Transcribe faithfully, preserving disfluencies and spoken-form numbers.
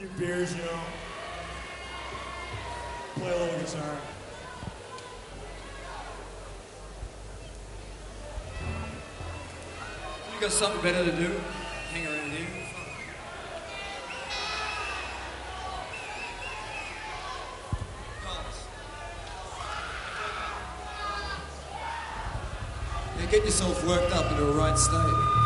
few beers, you know. Play a little guitar. You got something better to do? Hang around here. Yeah, get yourself worked up into a right state.